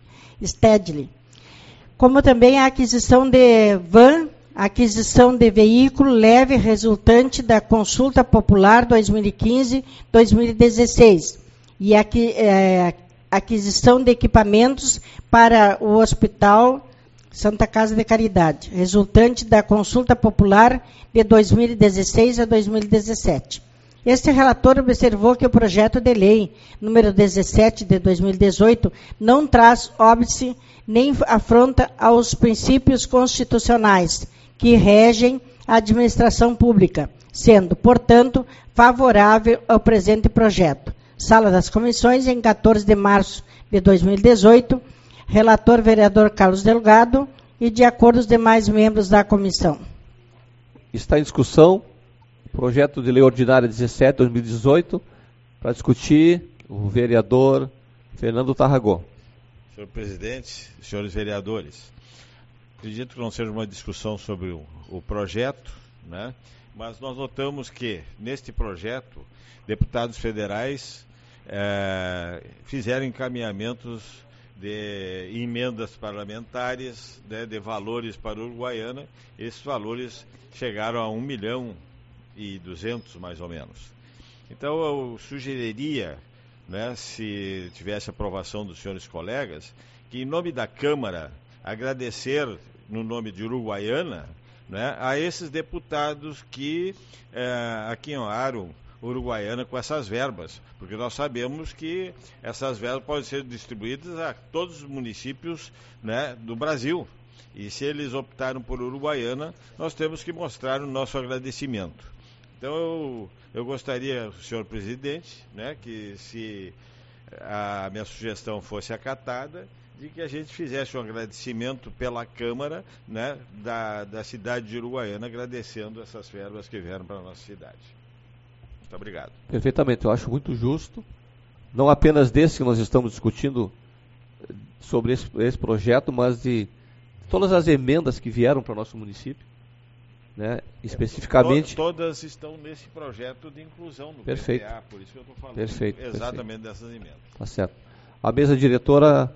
Stedley. Como também a aquisição de van, a aquisição de veículo leve resultante da Consulta Popular dois mil e quinze a dois mil e dezesseis e a é, aquisição de equipamentos para o Hospital Santa Casa de Caridade, resultante da Consulta Popular de dois mil e dezesseis a dois mil e dezessete. Este relator observou que o projeto de lei número dezessete de dois mil e dezoito não traz óbice nem afronta aos princípios constitucionais que regem a administração pública, sendo, portanto, favorável ao presente projeto. Sala das Comissões, em quatorze de março de dois mil e dezoito, relator vereador Carlos Delgado e de acordo os demais membros da comissão. Está em discussão o projeto de lei ordinária dezessete de dois mil e dezoito para discutir o vereador Fernando Tarragó. Senhor presidente, senhores vereadores, acredito que não seja uma discussão sobre o, o projeto, né? Mas nós notamos que, neste projeto, deputados federais eh, fizeram encaminhamentos de emendas parlamentares, né, de valores para a Uruguaiana. Esses valores chegaram a um milhão e duzentos, mais ou menos. Então, eu sugeriria, né, se tivesse aprovação dos senhores colegas, que, em nome da Câmara, agradecer, no nome de Uruguaiana, né, a esses deputados que eh, aquinhoaram Uruguaiana com essas verbas, porque nós sabemos que essas verbas podem ser distribuídas a todos os municípios, né, do Brasil. E se eles optaram por Uruguaiana, nós temos que mostrar o nosso agradecimento. Então eu, eu gostaria, senhor presidente, né, que se a minha sugestão fosse acatada, de que a gente fizesse um agradecimento pela Câmara, né, da, da cidade de Uruguaiana, agradecendo essas verbas que vieram para a nossa cidade. Muito obrigado. Perfeitamente, eu acho muito justo, não apenas desse que nós estamos discutindo sobre esse, esse projeto, mas de todas as emendas que vieram para o nosso município, né, especificamente... É, to, todas estão nesse projeto de inclusão do Perfeito. P P A, por isso que eu estou falando perfeito, exatamente perfeito. dessas emendas. Tá certo. A mesa diretora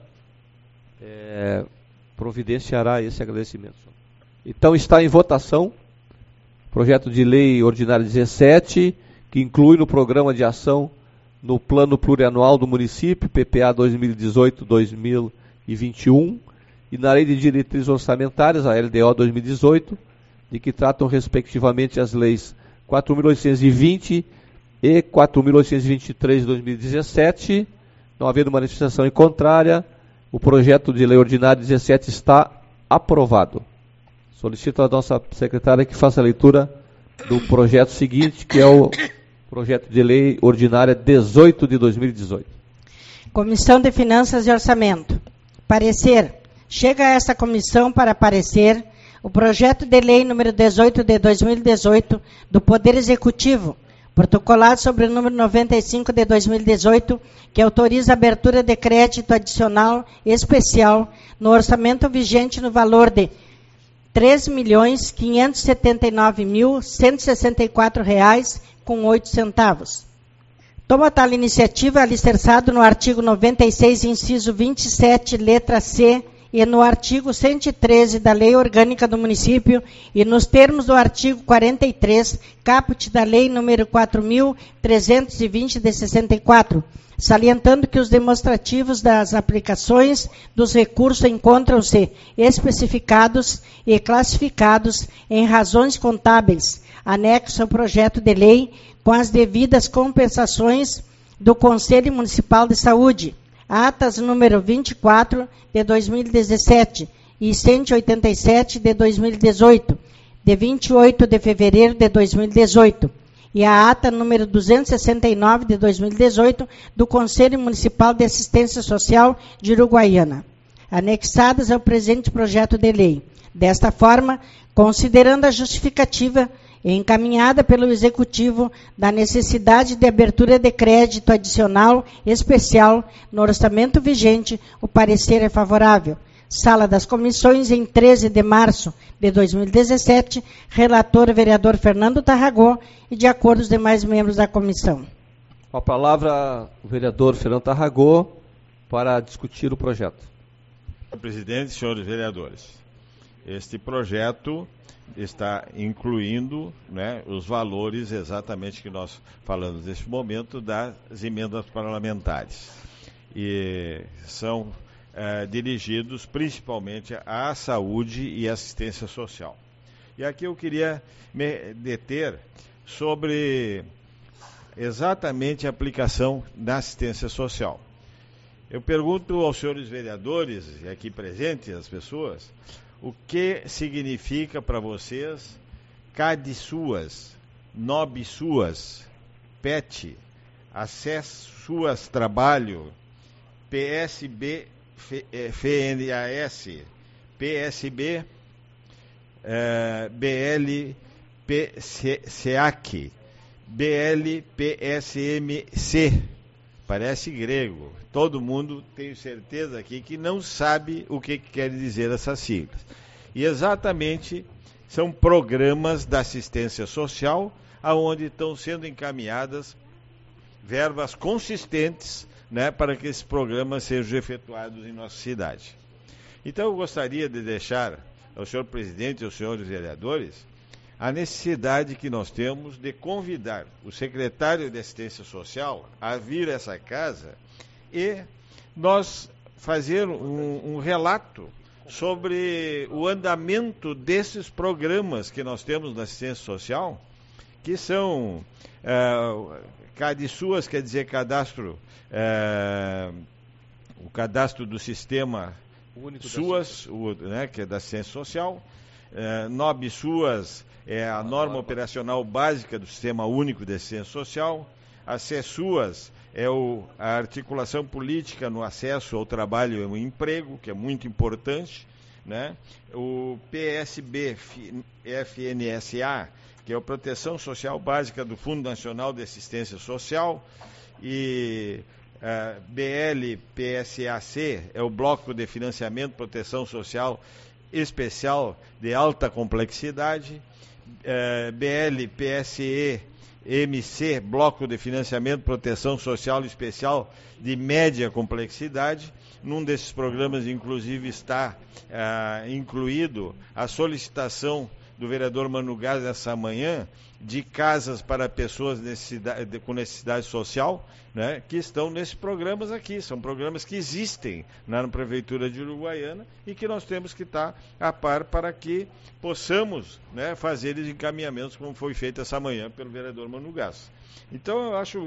é, providenciará esse agradecimento. Então está em votação projeto de lei ordinária dezessete, que inclui no programa de ação no plano plurianual do município, P P A dois mil e dezoito a dois mil e vinte e um, e na lei de diretrizes orçamentárias, a L D O dois mil e dezoito, de que tratam respectivamente as leis quatro mil oitocentos e vinte e quatro mil oitocentos e vinte e três de dois mil e dezessete. Não havendo manifestação em contrária, o projeto de lei ordinária dezessete está aprovado. Solicito à nossa secretária que faça a leitura do projeto seguinte, que é o projeto de lei ordinária dezoito de dois mil e dezoito. Comissão de Finanças e Orçamento. Parecer. Chega a esta comissão para parecer o projeto de lei número dezoito de dois mil e dezoito do Poder Executivo, protocolado sobre o número noventa e cinco de dois mil e dezoito, que autoriza a abertura de crédito adicional especial no orçamento vigente no valor de três milhões quinhentos e setenta e nove mil cento e sessenta e quatro reais com oito centavos. Toma tal iniciativa alicerçado no artigo noventa e seis, inciso vinte e sete, letra C, e no artigo cento e treze da Lei Orgânica do Município e nos termos do artigo quarenta e três, caput da Lei número quatro mil trezentos e vinte de sessenta e quatro, salientando que os demonstrativos das aplicações dos recursos encontram-se especificados e classificados em razões contábeis, anexo ao projeto de lei, com as devidas compensações do Conselho Municipal de Saúde, atas número vinte e quatro de dois mil e dezessete e cento e oitenta e sete de dois mil e dezoito, de vinte e oito de fevereiro de dois mil e dezoito, e a ata número duzentos e sessenta e nove de dois mil e dezoito do Conselho Municipal de Assistência Social de Uruguaiana, anexadas ao presente projeto de lei. Desta forma, considerando a justificativa encaminhada pelo Executivo da necessidade de abertura de crédito adicional especial no orçamento vigente, o parecer é favorável. Sala das Comissões, em treze de março de dois mil e dezessete, relator vereador Fernando Tarragó e de acordo os demais membros da comissão. Com a palavra o vereador Fernando Tarragó para discutir o projeto. Senhor presidente, senhores vereadores, este projeto está incluindo, né, os valores exatamente que nós falamos neste momento das emendas parlamentares. E são é, dirigidos principalmente à saúde e assistência social. E aqui eu queria me deter sobre exatamente a aplicação da assistência social. Eu pergunto aos senhores vereadores, e aqui presentes as pessoas, o que significa para vocês CAD suas, NOB suas, PET, Acesso suas trabalho, P S B F N A S, P S B, eh, B L P C A C, B L P S M C, parece grego. Todo mundo, tenho certeza aqui, que não sabe o que, que quer dizer essas siglas. E exatamente são programas da assistência social, aonde estão sendo encaminhadas verbas consistentes, né, para que esses programas sejam efetuados em nossa cidade. Então eu gostaria de deixar ao senhor presidente e aos senhores vereadores a necessidade que nós temos de convidar o secretário de assistência social a vir a essa casa e nós fazer um, um relato sobre o andamento desses programas que nós temos na assistência social, que são uh, CAD suas, quer dizer cadastro, uh, o cadastro do sistema Único SUAS, o, né, que é da assistência social. É, NOB SUAS é a norma operacional básica do Sistema Único de Assistência Social. A CESUAS é o, a articulação política no acesso ao trabalho e ao emprego, que é muito importante, né? O P S B F N S A, que é a Proteção Social Básica do Fundo Nacional de Assistência Social, e uh, B L P S A C é o Bloco de Financiamento e Proteção Social Especial de Alta Complexidade, uh, B L P S E M C, Bloco de Financiamento e Proteção Social Especial de Média Complexidade. Num desses programas, inclusive, está uh, incluído a solicitação do vereador Mano Gás essa manhã de casas para pessoas necessidade, com necessidade social, né, que estão nesses programas aqui. São programas que existem na Prefeitura de Uruguaiana e que nós temos que estar a par para que possamos, né, fazer os encaminhamentos como foi feito essa manhã pelo vereador Mano Gás. Então, eu acho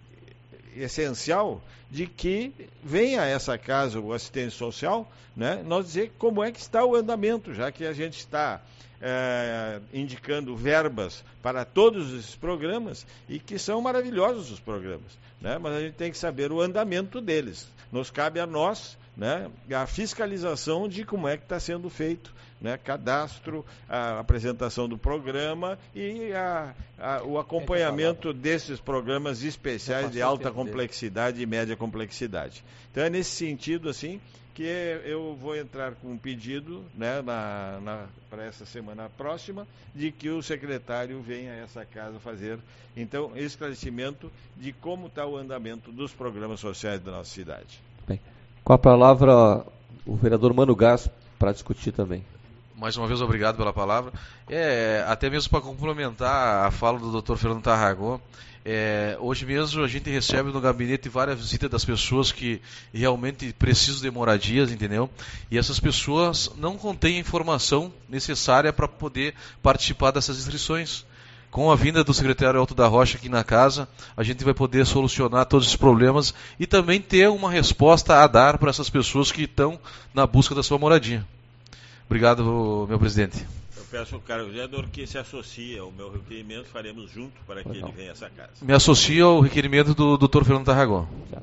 essencial de que venha a essa casa o assistente social, né, nós dizer como é que está o andamento, já que a gente está é, indicando verbas para todos esses programas e que são maravilhosos os programas, né, mas a gente tem que saber o andamento deles. Nos cabe a nós, né, a fiscalização de como é que está sendo feito, né, cadastro, a apresentação do programa e a, a, o acompanhamento desses programas especiais de alta complexidade e média complexidade. Então é nesse sentido assim que eu vou entrar com um pedido, né, na, na, para essa semana próxima, de que o secretário venha a essa casa fazer, então, esclarecimento de como está o andamento dos programas sociais da nossa cidade. Bem, com a palavra o vereador Mano Gás para discutir também. Mais uma vez, obrigado pela palavra. É, até mesmo para complementar a fala do doutor Fernando Tarragó, é, hoje mesmo a gente recebe no gabinete várias visitas das pessoas que realmente precisam de moradias, entendeu? E essas pessoas não contêm a informação necessária para poder participar dessas inscrições. Com a vinda do secretário Alto da Rocha aqui na casa, a gente vai poder solucionar todos esses problemas e também ter uma resposta a dar para essas pessoas que estão na busca da sua moradia. Obrigado, meu presidente. Eu peço ao caro vereador que se associe ao meu requerimento, faremos junto para que ele venha a essa casa. Me associo ao requerimento do doutor Fernando Tarragó.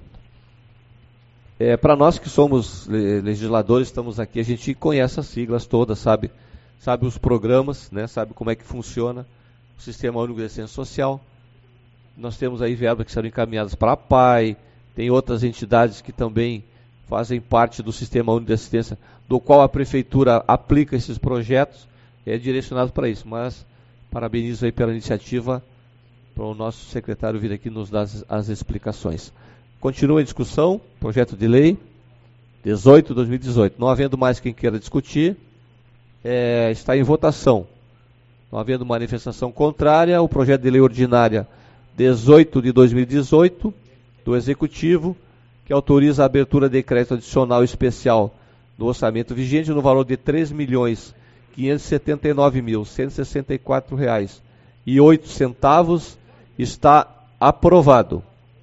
É, para nós que somos legisladores, estamos aqui, a gente conhece as siglas todas, sabe, sabe os programas, né, sabe como é que funciona o Sistema Único de Assistência Social. Nós temos aí verbas que serão encaminhadas para a P A I, tem outras entidades que também fazem parte do Sistema Único de Assistência, do qual a Prefeitura aplica esses projetos, é direcionado para isso. Mas parabenizo aí pela iniciativa, para o nosso secretário vir aqui nos dar as, as explicações. Continua a discussão, projeto de lei dezoito de dois mil e dezoito. Não havendo mais quem queira discutir, é, está em votação. Não havendo manifestação contrária, o projeto de lei ordinária dezoito de dois mil e dezoito, do Executivo, que autoriza a abertura de crédito adicional especial do orçamento vigente no valor de três milhões quinhentos e setenta e nove mil cento e sessenta e quatro reais e oito centavos, está aprovado.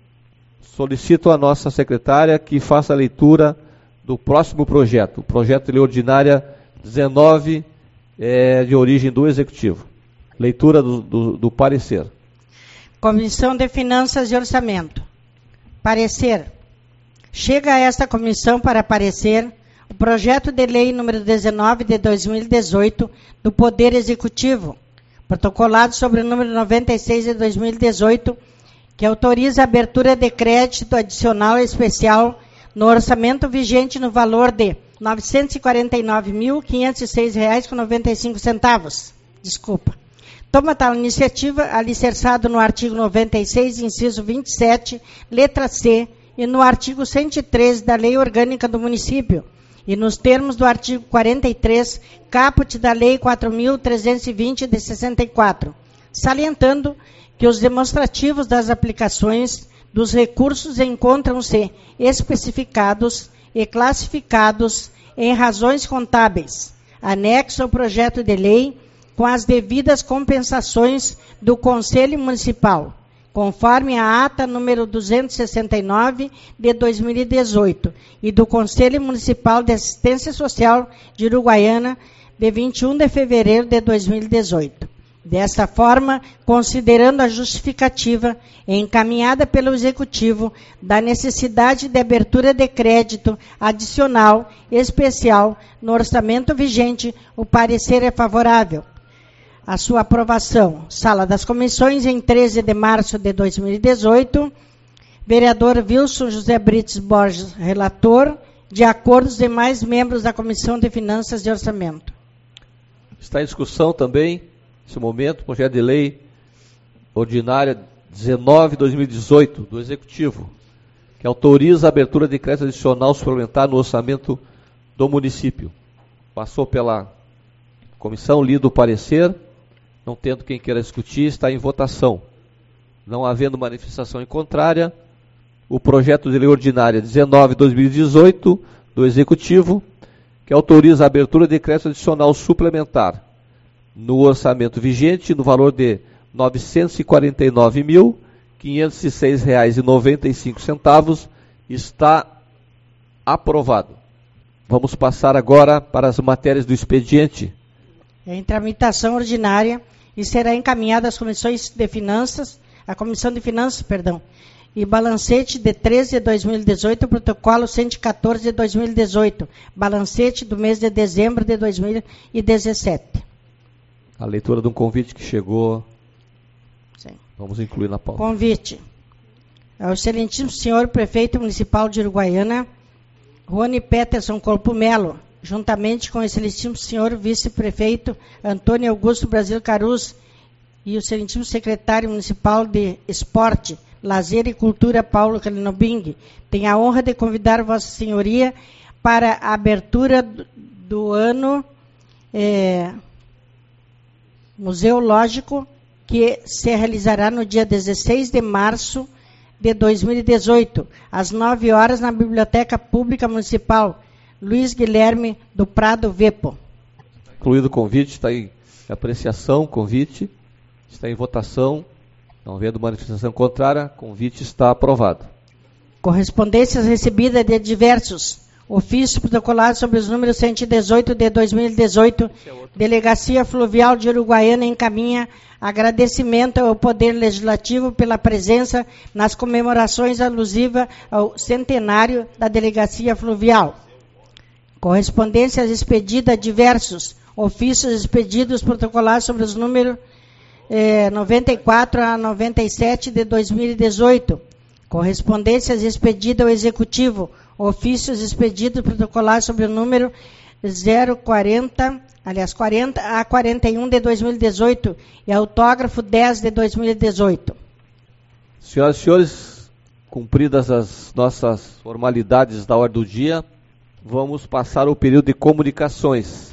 Solicito à nossa secretária que faça a leitura do próximo projeto, o projeto de lei ordinária dezenove, é, de origem do Executivo. Leitura do, do, do parecer. Comissão de Finanças e Orçamento. Parecer. Chega a esta comissão para parecer o projeto de lei número dezenove de dois mil e dezoito do Poder Executivo, protocolado sobre o número noventa e seis de dois mil e dezoito, que autoriza a abertura de crédito adicional especial no orçamento vigente no valor de novecentos e quarenta e nove mil quinhentos e seis reais e noventa e cinco centavos. Desculpa. Toma tal iniciativa alicerçado no artigo noventa e seis, inciso vinte e sete, letra C, e no artigo cento e treze da Lei Orgânica do Município, e nos termos do artigo quarenta e três, caput da Lei quatro mil trezentos e vinte de sessenta e quatro, salientando que os demonstrativos das aplicações dos recursos encontram-se especificados e classificados em razões contábeis, anexo ao projeto de lei, com as devidas compensações do Conselho Municipal, conforme a ata número duzentos e sessenta e nove de dois mil e dezoito e do Conselho Municipal de Assistência Social de Uruguaiana, de vinte e um de fevereiro de dois mil e dezoito. Desta forma, considerando a justificativa encaminhada pelo Executivo da necessidade de abertura de crédito adicional especial no orçamento vigente, o parecer é favorável. A sua aprovação. Sala das Comissões, em treze de março de dois mil e dezoito. Vereador Wilson José Brites Borges, relator, de acordo com os demais membros da Comissão de Finanças e Orçamento. Está em discussão também, nesse momento, projeto de lei ordinária dezenove barra dois mil e dezoito do Executivo, que autoriza a abertura de crédito adicional suplementar no orçamento do município. Passou pela comissão, lido o parecer, não tendo quem queira discutir, está em votação. Não havendo manifestação em contrária, o projeto de lei ordinária dezenove barra dois mil e dezoito do Executivo, que autoriza a abertura de crédito adicional suplementar no orçamento vigente no valor de novecentos e quarenta e nove mil, quinhentos e seis reais e noventa e cinco centavos, está aprovado. Vamos passar agora para as matérias do expediente. Em tramitação ordinária e será encaminhada às comissões de finanças, a Comissão de Finanças, perdão, e balancete de treze de dois mil e dezoito, protocolo cento e quatorze de dois mil e dezoito, balancete do mês de dezembro de dois mil e dezessete. A leitura de um convite que chegou, Sim. Vamos incluir na pauta. Convite ao excelentíssimo senhor prefeito municipal de Uruguaiana, Rony Peterson Corpo Melo, juntamente com o excelentíssimo senhor vice-prefeito Antônio Augusto Brasil Caruz e o excelentíssimo secretário municipal de Esporte, Lazer e Cultura, Paulo Kalinobing, tem a honra de convidar Vossa Senhoria para a abertura do, do ano é, museológico, que se realizará no dia dezesseis de março de dois mil e dezoito, às nove horas, na Biblioteca Pública Municipal Luiz Guilherme do Prado Vepo. Incluído o convite, está em apreciação, convite, está em votação. Não havendo manifestação contrária, convite está aprovado. Correspondências recebidas de diversos ofícios protocolados sobre os números cento e dezoito de dois mil e dezoito. Delegacia Fluvial de Uruguaiana encaminha agradecimento ao Poder Legislativo pela presença nas comemorações alusivas ao centenário da Delegacia Fluvial. Correspondências expedidas a diversos ofícios expedidos protocolados sobre os números eh, noventa e quatro a noventa e sete de dois mil e dezoito. Correspondências expedidas ao Executivo, ofícios expedidos protocolados sobre o número zero quarenta, aliás, quarenta a quarenta e um de dois mil e dezoito e autógrafo dez de dois mil e dezoito. Senhoras e senhores, cumpridas as nossas formalidades da ordem do dia, vamos passar ao período de comunicações.